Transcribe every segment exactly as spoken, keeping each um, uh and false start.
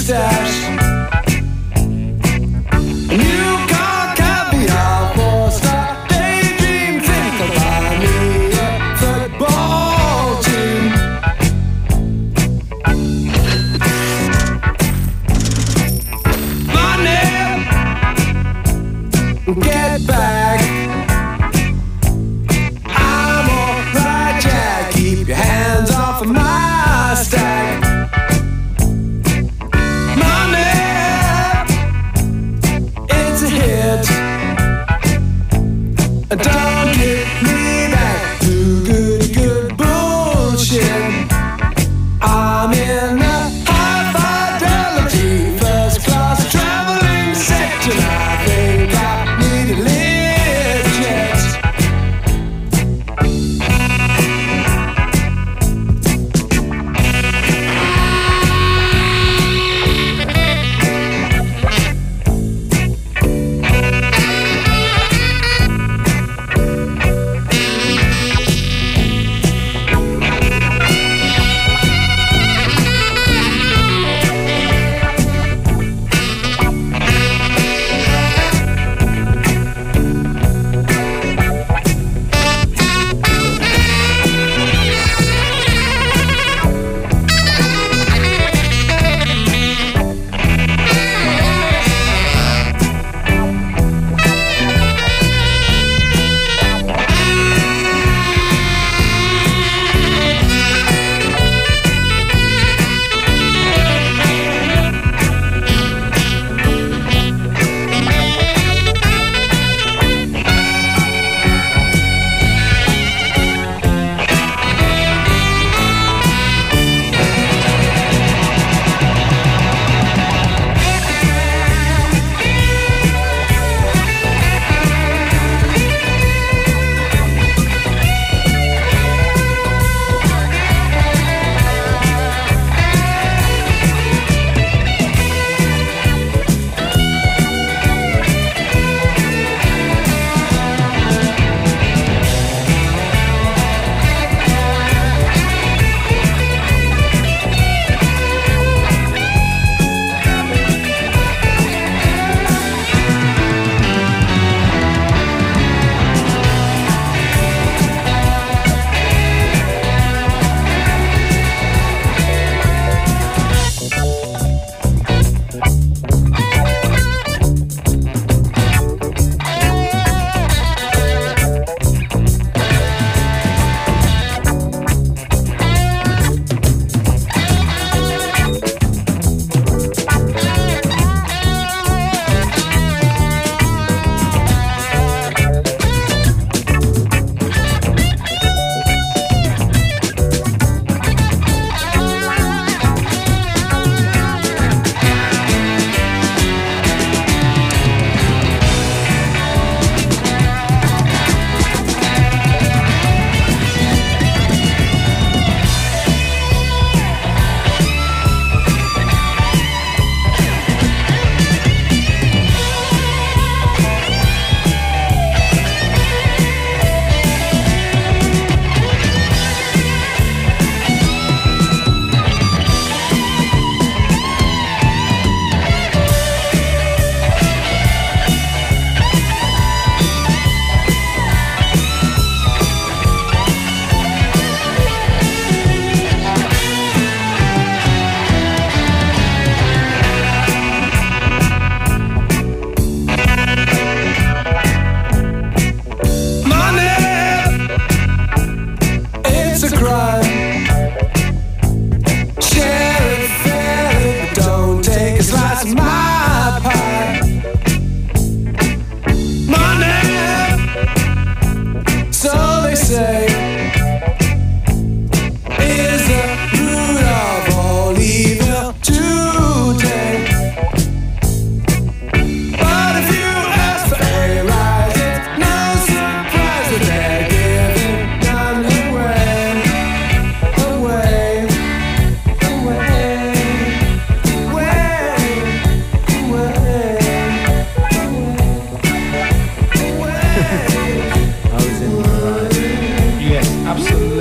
stash. New car caviar for star daydream. Think about me a football team. Money, get back. I'm alright, Jack. Keep your hands off of my stack. Money, it's a hit. Don't get me back to good, good bullshit. I'm in a high fidelity first class traveling section. I think I need a lift jet.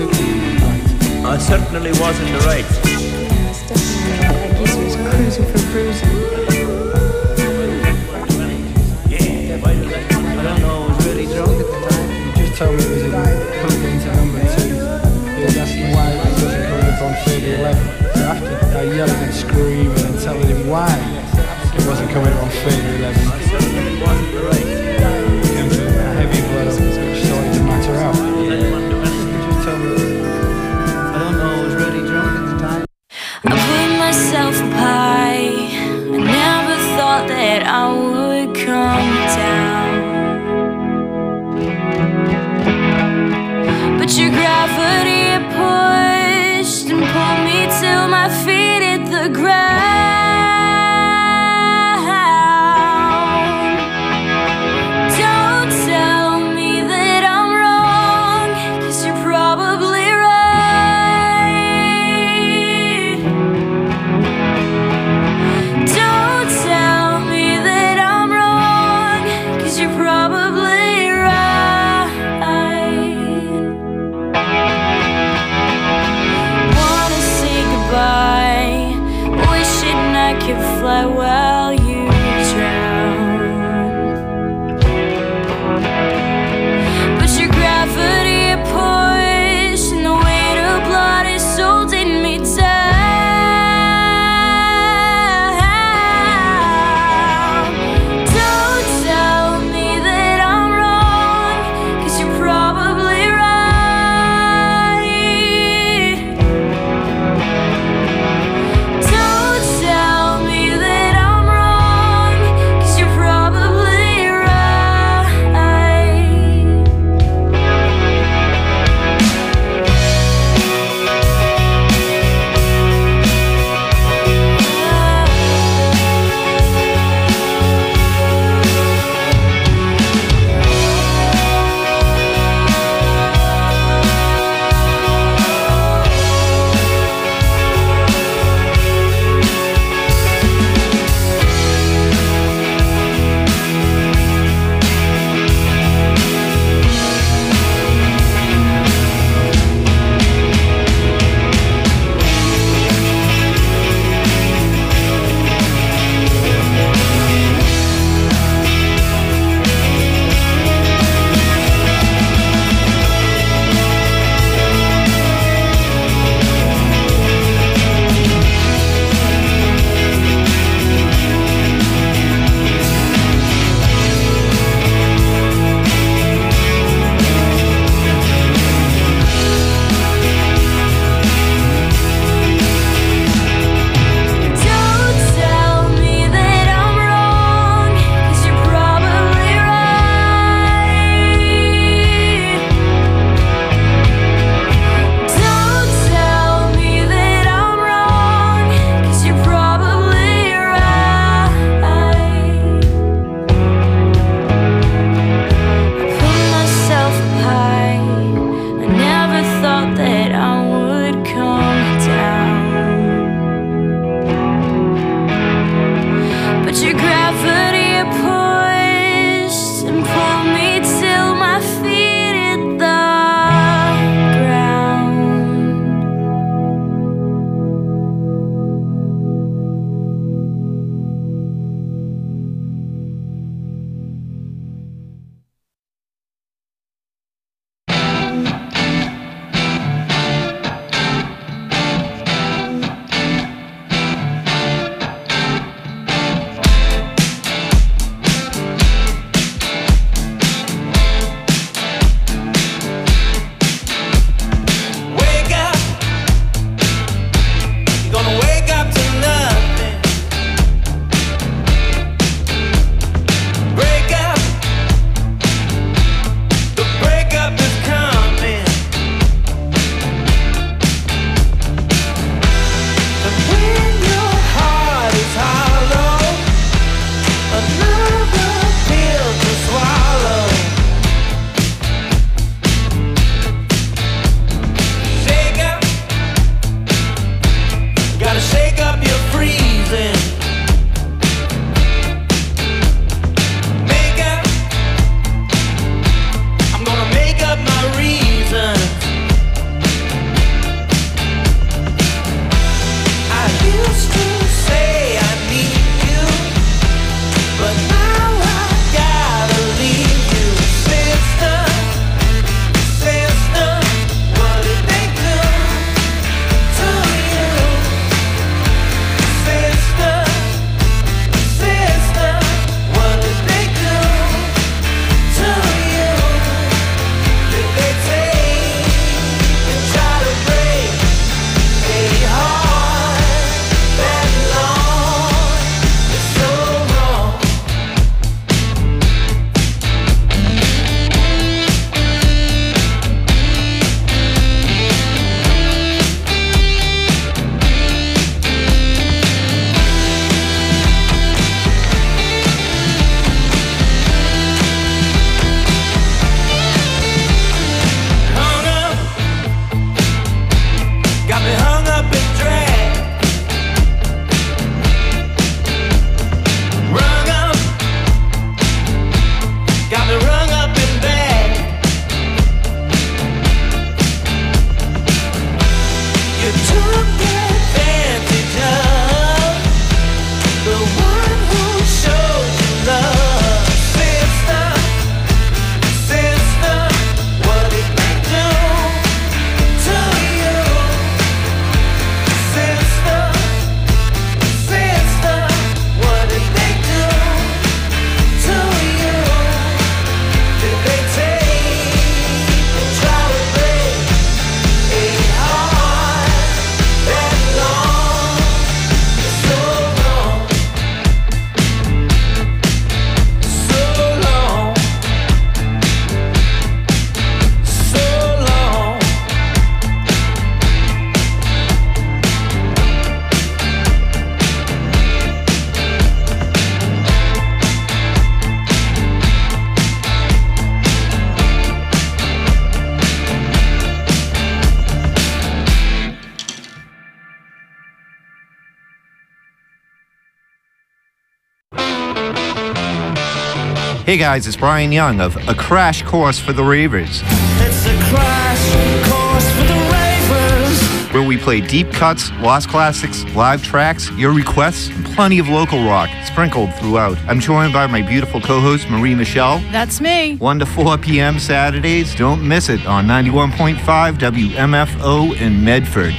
certainly was in the right. Yes, definitely. I guess he was cruising for cruising. Yeah, I don't know, I was really drunk at the time. He just told me it was in plugged into number two. He was asking why it wasn't coming up on Fader eleven. So after I yelling and screaming and telling him why it wasn't coming up on Fader eleven, It wasn't the right. it came to a heavy blow which started to matter out. He just told me. I don't know, I was really drunk at the time. I put myself up high. I never thought that I would come down, but your gravity pushed and pulled me till my feet hit the ground. Don't tell me that I'm wrong, 'cause you're probably right. Don't tell me that I'm wrong, 'cause you're probably right. Wanna say goodbye, wishing I could fly while you drown, but your gravity pushed and the weight of blood is holding me down. Don't tell me that I'm wrong, 'cause you're probably right. Don't tell me that I'm Hey guys, it's Brian Young of A Crash Course for the Ravers. It's a crash course for the ravers. Where we play deep cuts, lost classics, live tracks, your requests, and plenty of local rock sprinkled throughout. I'm joined by my beautiful co-host, Marie Michelle. That's me. one to four p.m. Saturdays. Don't miss it on ninety-one point five W M F O in Medford.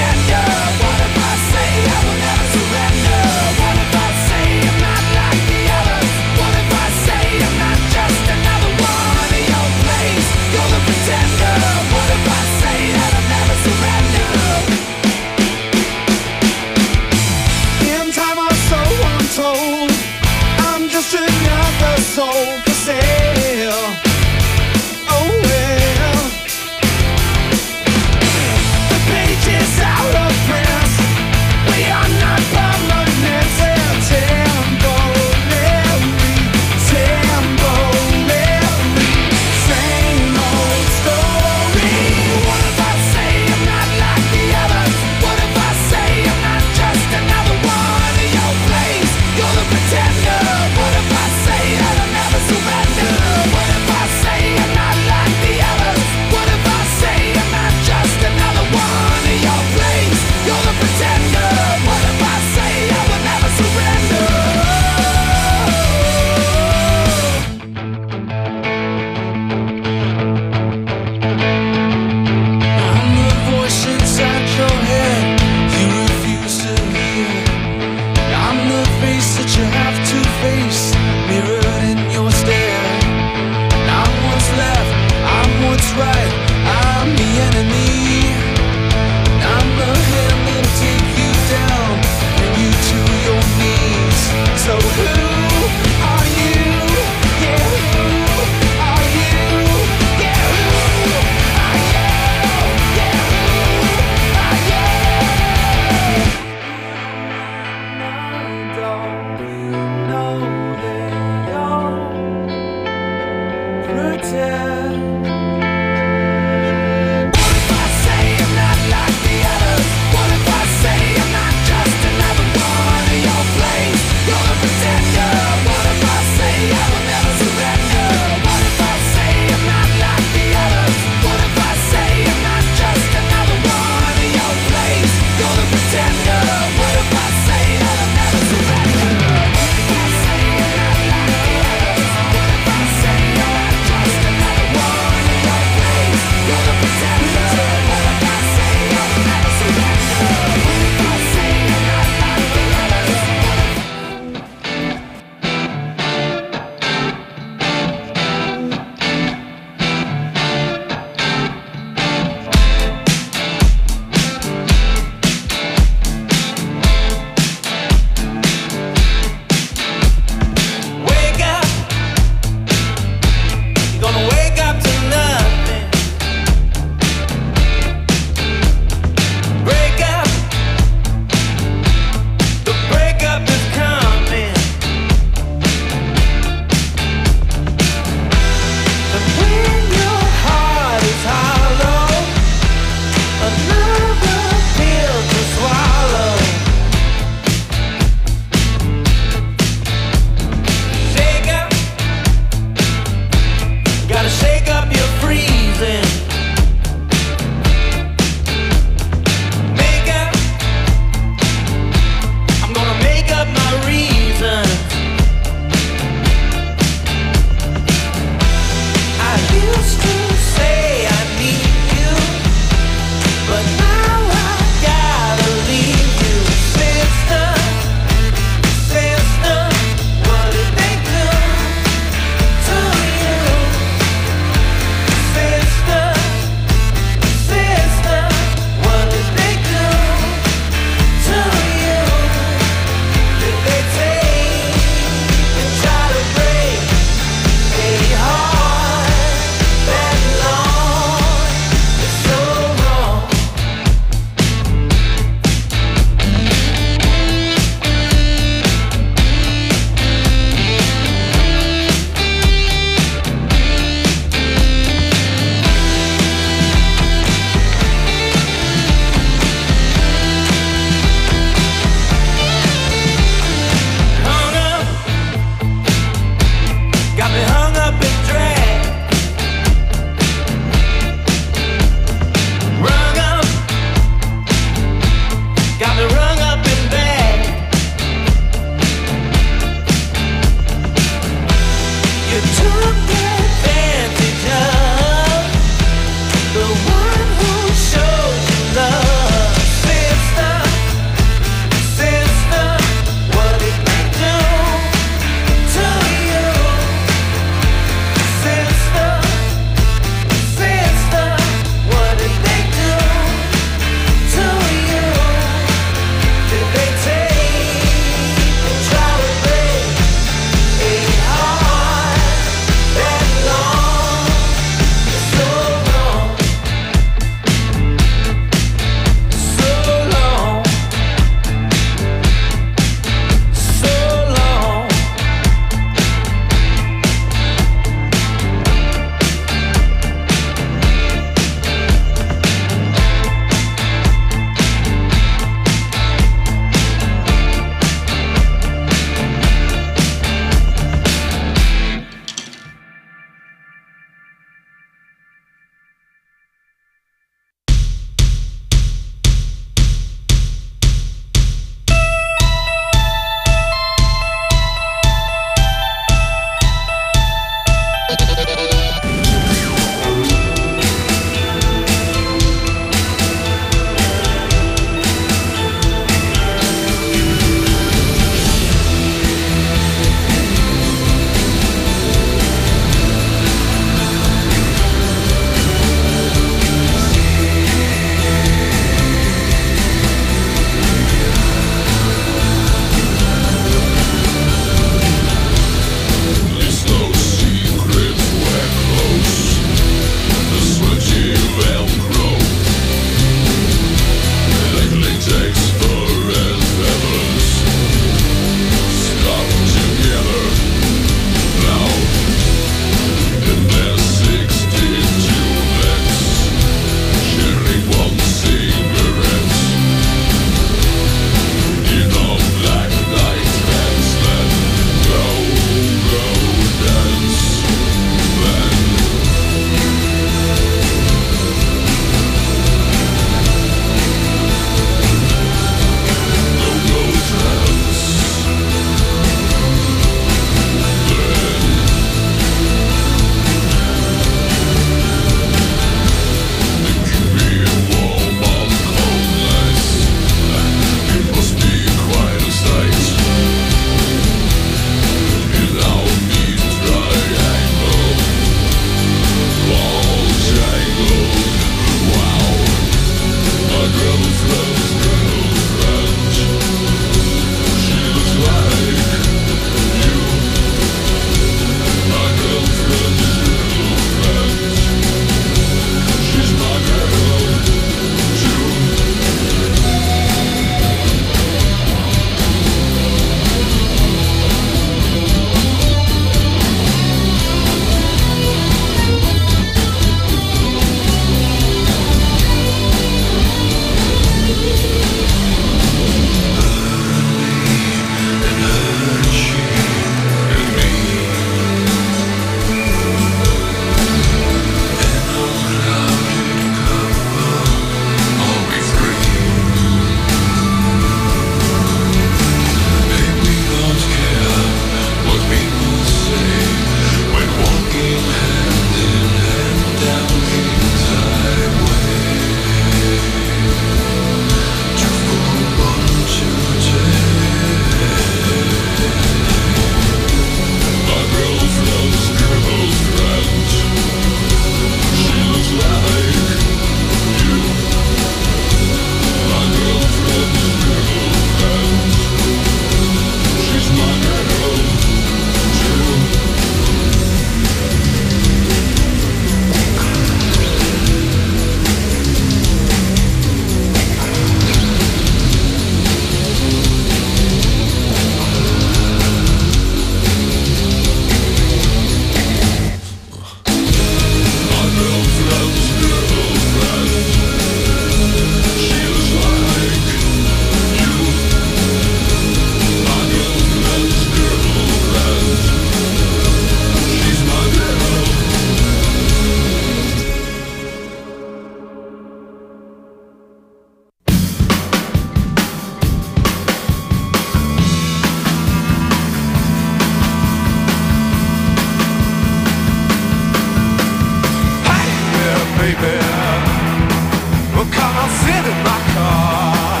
baby. Well, come on, sit in my car.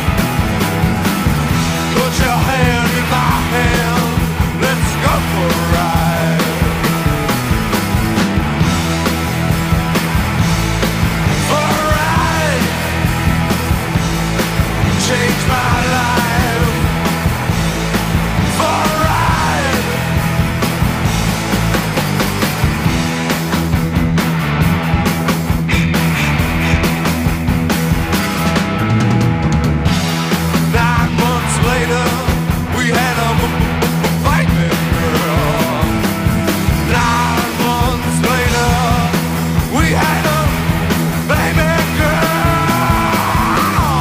Put your hand in my hand. Let's go for a ride. For a ride. Change my life. For a ride. Nine months later, we had a fight, girl. Nine months later, we had a baby girl.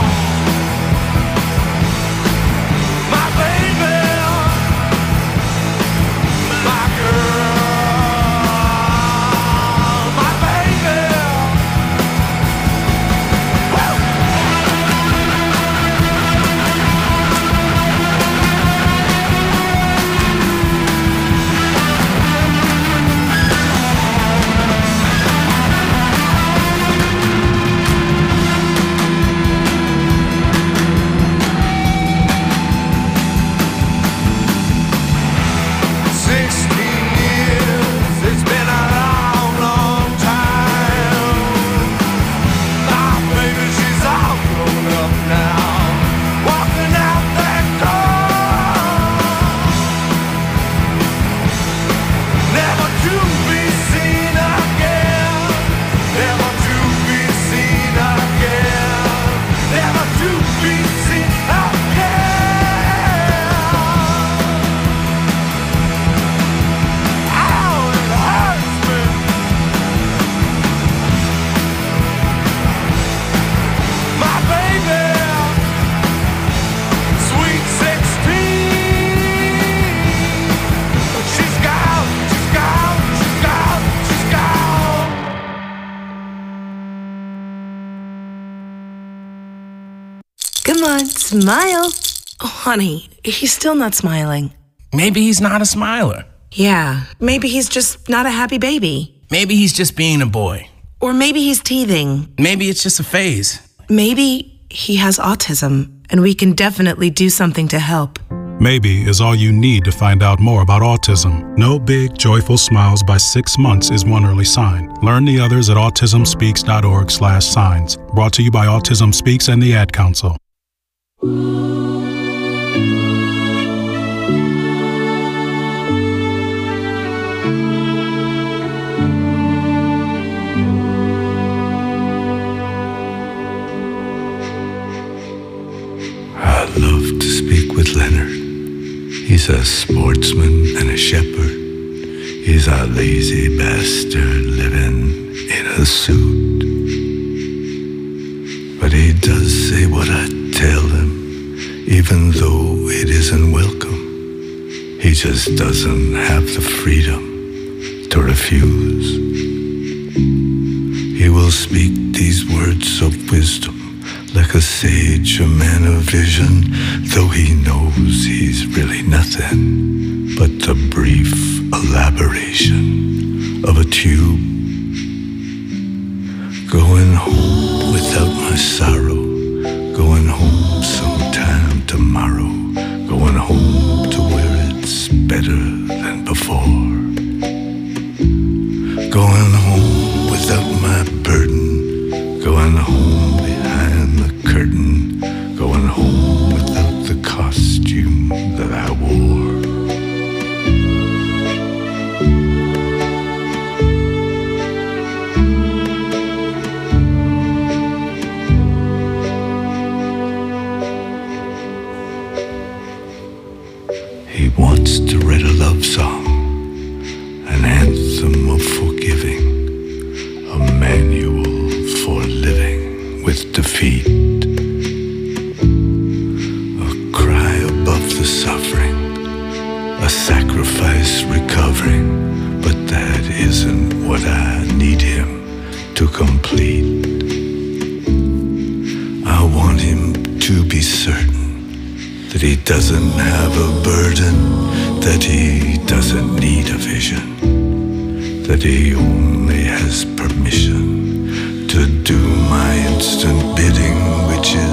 My baby, my girl, my baby. Sixteen years, it's been a long, long time. My baby, she's all grown up now, walking out that door, never to be seen again, never to be seen again, never to be seen again. Ow, it hurts me. My baby, sweet sixteen. She's gone, she's gone, she's gone, she's gone. Come on, smile. Oh, honey, he's still not smiling. Maybe he's not a smiler. Yeah, maybe he's just not a happy baby. Maybe he's just being a boy. Or maybe he's teething. Maybe it's just a phase. Maybe he has autism, and we can definitely do something to help. Maybe is all you need to find out more about autism. No big, joyful smiles by six months is one early sign. Learn the others at autismspeaks.org slash signs. Brought to you by Autism Speaks and the Ad Council. I'd love to speak with Leonard. He's a sportsman and a shepherd. He's a lazy bastard living in a suit. But he does say what I tell him, even though it isn't welcome. He just doesn't have the freedom to refuse. He will speak these words of wisdom like a sage, a man of vision, though he knows he's really nothing but the brief elaboration of a tube. Going home without my sorrow, going home sometime tomorrow, going home to where it's better than before. Going home without my burden, going home behind the curtain, going home without the costume that I wore. He wants to write a love song, an anthem of forgiving, a manual for living with defeat, a cry above the suffering, a sacrifice recovering, but that isn't what I need him to complete. I want him to be certain that he doesn't have a burden, that he doesn't need a vision, that he only has permission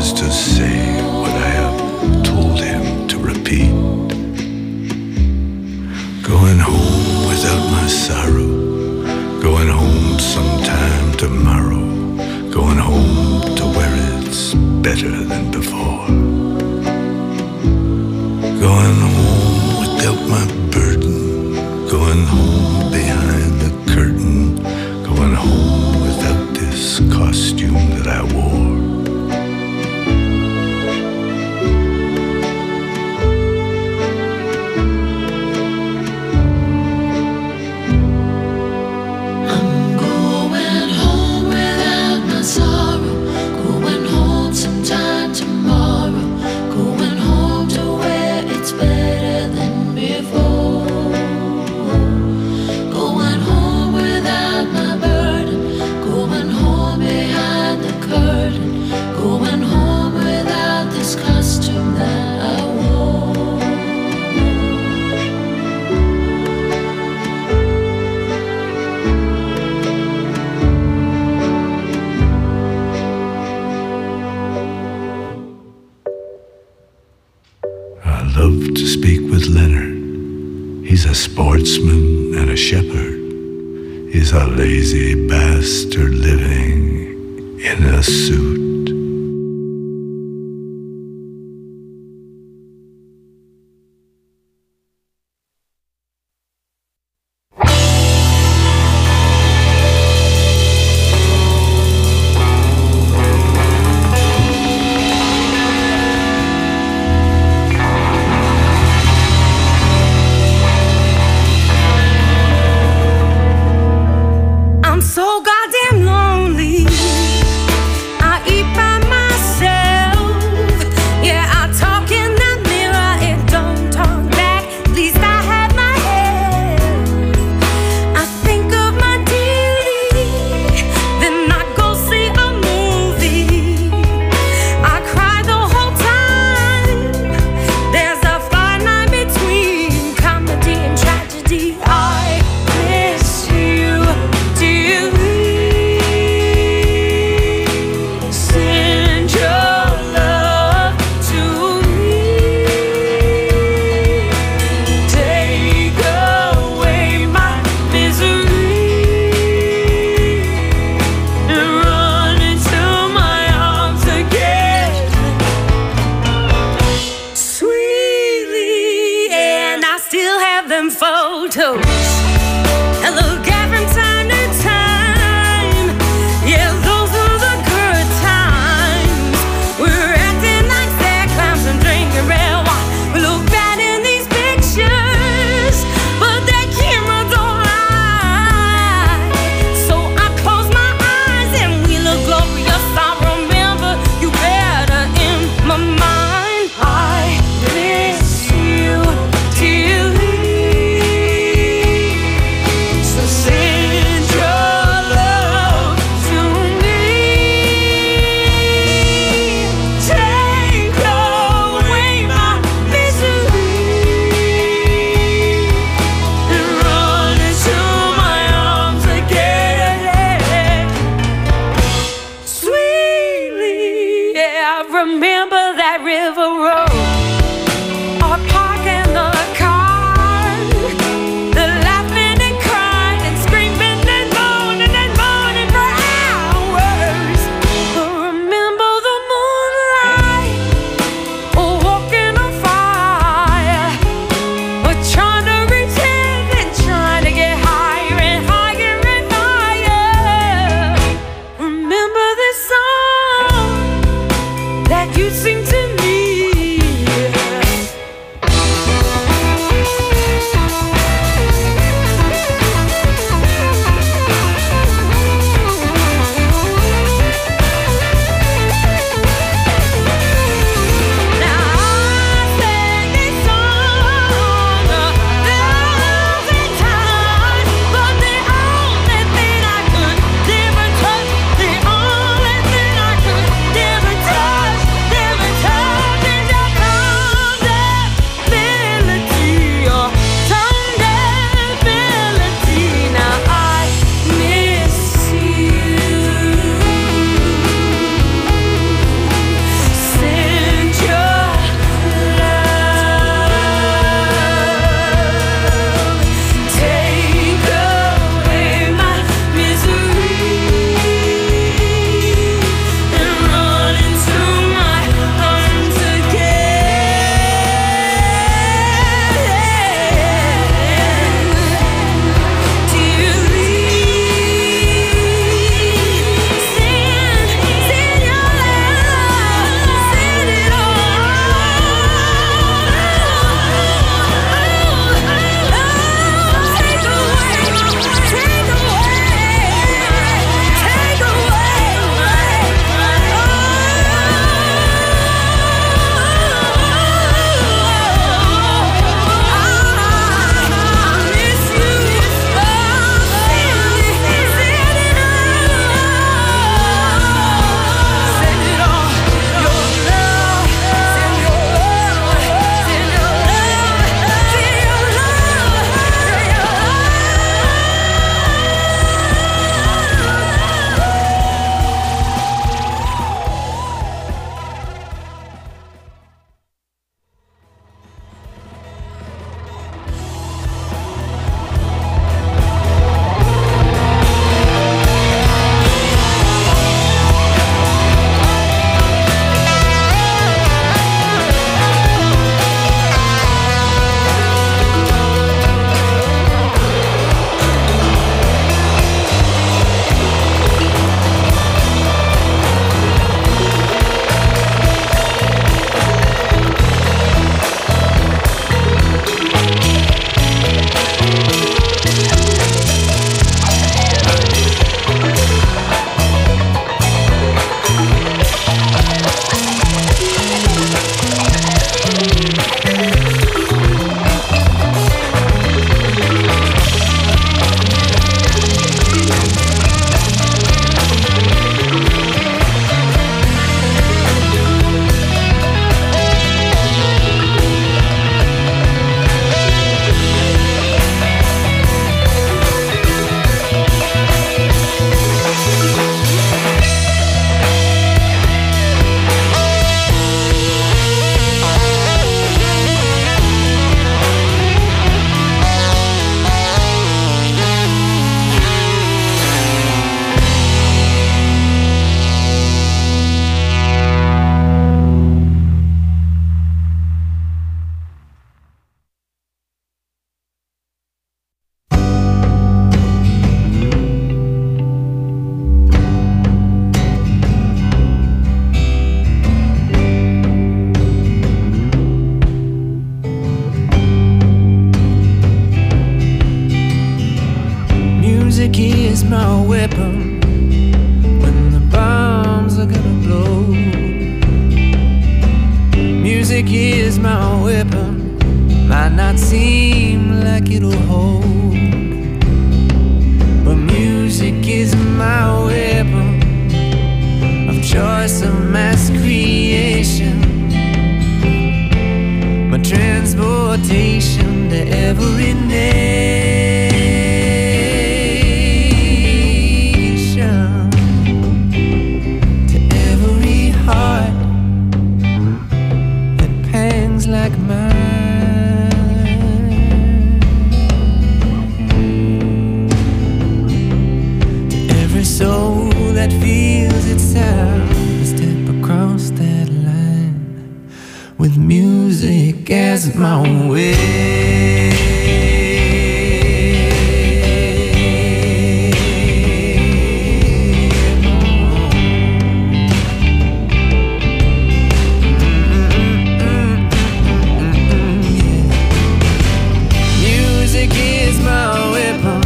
just to say what I have told him to repeat. Going home without my sorrow, going home sometime tomorrow, going home to where it's better than before. Going home without my burden, going home behind the curtain, going home without this costume that I wore. Sportsman and a shepherd. He's a lazy bastard living in a suit. You sing to me. choice of mass creation, my transportation to every nation, to every heart that pangs like mine. Soul that feels its sound, step across that line with music as my way. Music is my weapon.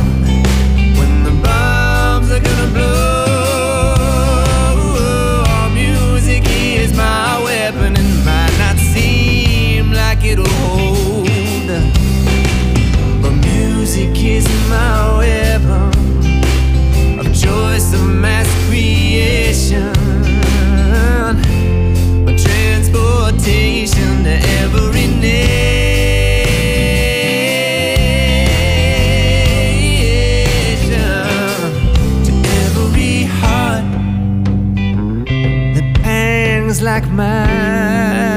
It'll hold, but music is my weapon of choice of mass creation, my transportation to every nation, to every heart that pangs like mine.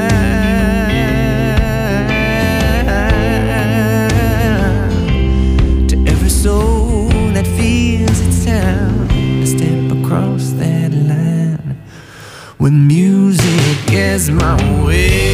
With music as my way.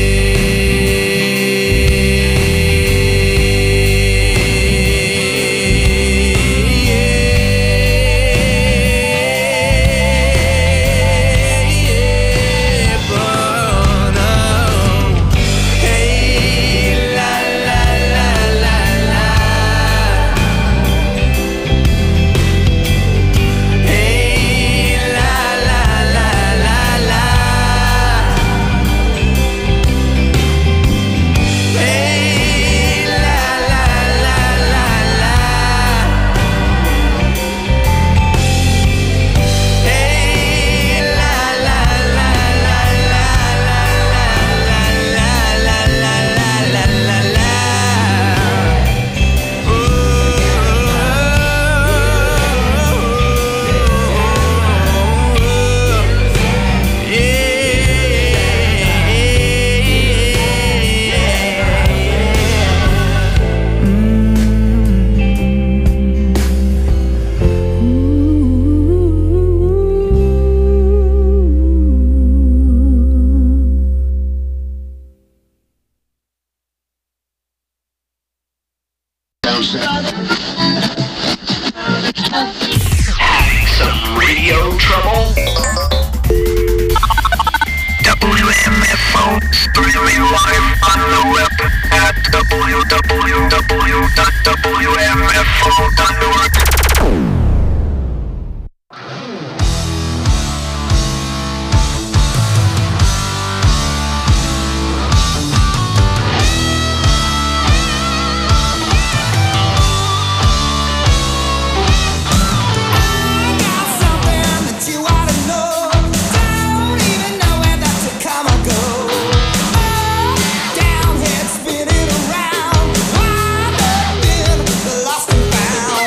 Some radio trouble? W M F O, streaming live on the web at w w w dot w m f o dot org. Down here spinning around, wind up in the lost and found.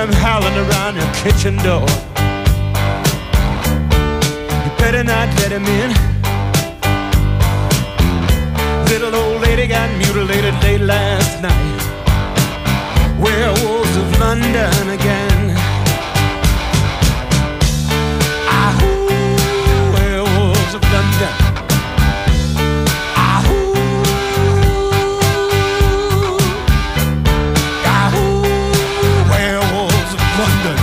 him howling around your kitchen door. You better not let him in. Little old lady got mutilated late last night. Werewolves of London again. Ahoo, werewolves of London. Ahoo, ahoo, werewolves of London.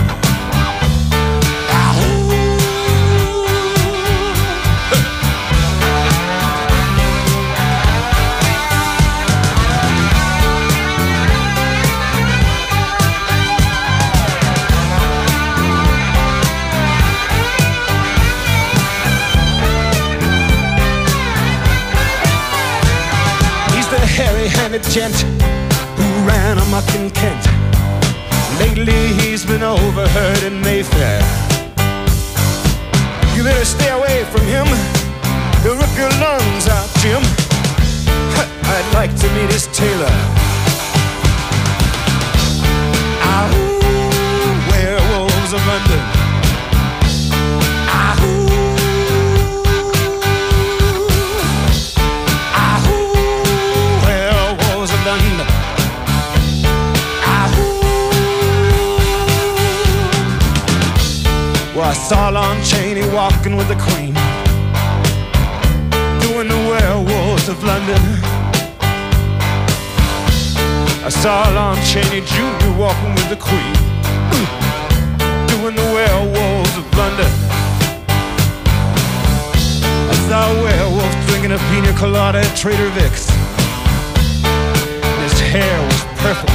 Hairy-handed gent who ran amok in Kent. Lately he's been overheard in Mayfair. You better stay away from him. He'll rip your lungs out, Jim. I'd like to meet his tailor. Ahoo, werewolves of London. Ahoo. London. Well, I saw Lon Chaney walking with the Queen, doing the werewolves of London. I saw Lon Chaney Junior walking with the Queen, doing the werewolves of London. I saw a werewolf drinking a pina colada at Trader Vic's. His hair was perfect.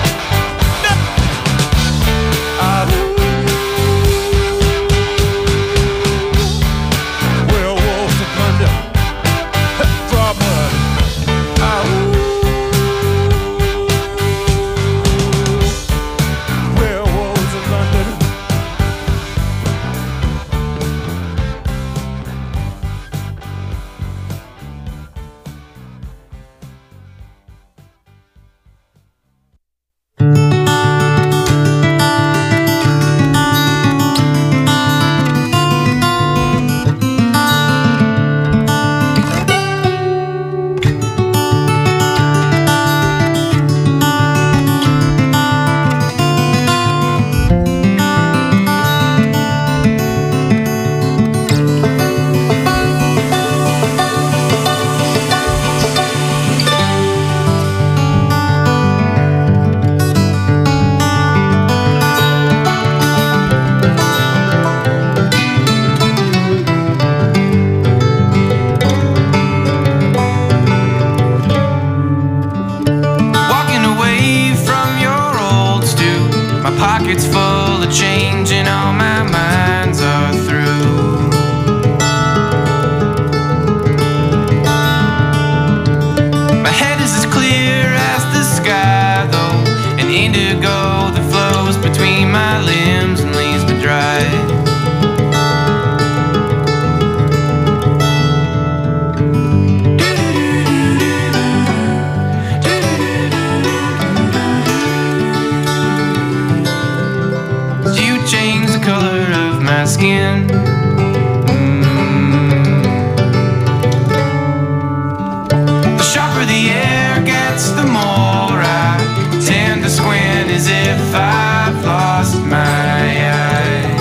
Ahoo, werewolves of London. Draw blood. Ahoo, werewolves of London. Pockets full of change and all my minds are through. My head is as clear as the sky though, an indigo that flows between my limbs and leaves me dry. Skin. Mm. The sharper the air gets, the more I tend to squint as if I've lost my eye.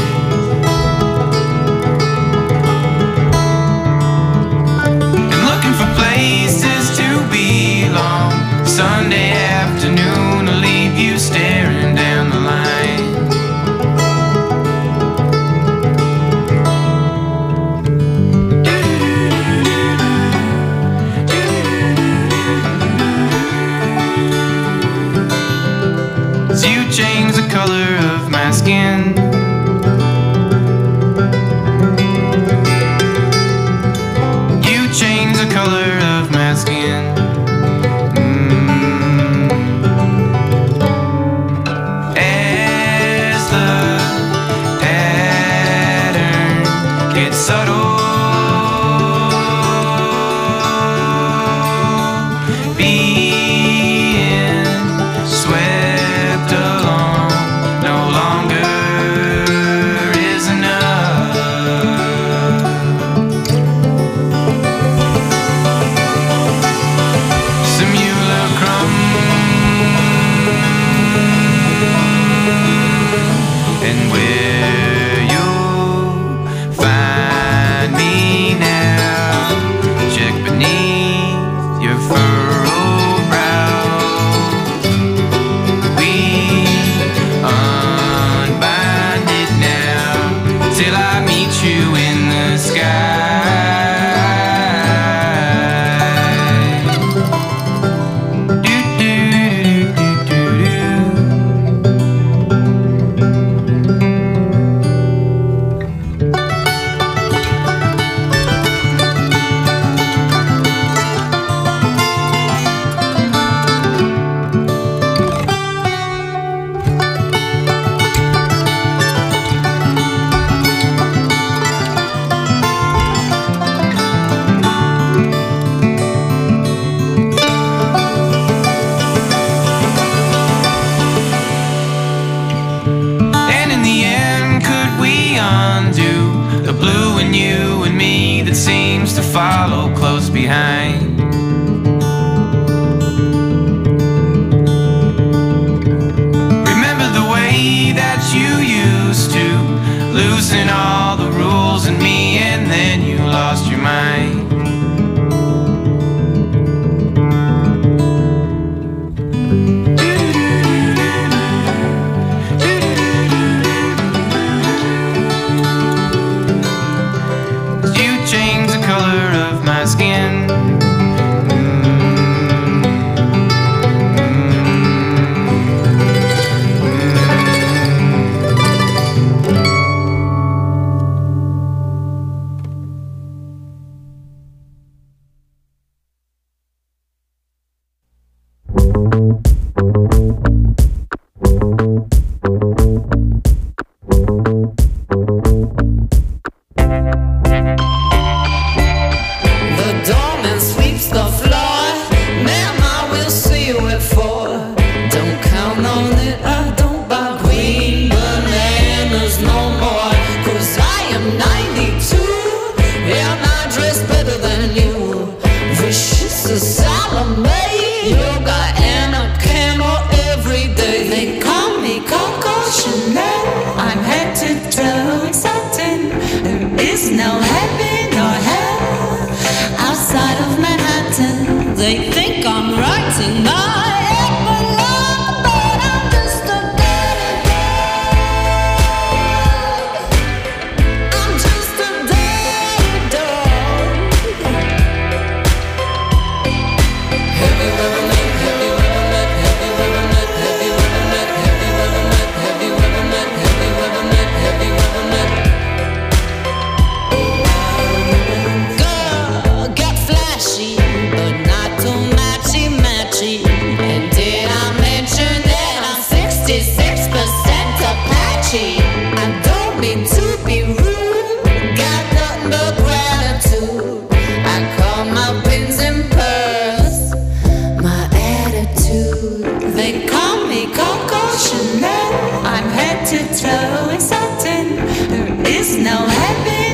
And looking for places to belong. Sunday afternoon will leave you staring down the line. Change the color of my skin. You change the color of my skin. Mm. As the pattern gets subtle, being swept along. No longer is enough. Simulacrum, and where you'll find me now, check beneath your furrowed brow. We unbind it now till I meet you in the sky. And in the end, could we undo the blue in you and me that seems to follow close behind? Remember the way that you used to loosen all the rules in me, and then you lost your mind. You changed the color of my skin. The doorman sweeps the floor. Ma'am, I will see you at four. Don't count on it, I don't buy green bananas no more. Cause I am ninety-two and I dress better than you. Vicious as Salome, yoga and a candle every day. They call me Coco Chanel. I'm head to toe exciting. There is no heaven or hell outside of Manhattan. They think I'm writing my epilogue, but I'm just a dirty dog. I'm just a dirty dog. Have you ever met, have you ever met, have you ever met, have you ever met, have you ever met, have you ever met, have you ever met, have you ever met? Girl, get flashy, but not too matchy matchy. And did I mention that I'm sixty-six percent Apache? I don't mean to be rude, got nothing but gratitude. I call my pins and pearls my attitude. They call me Coco Chanel. I'm head to toe exciting. There is no heaven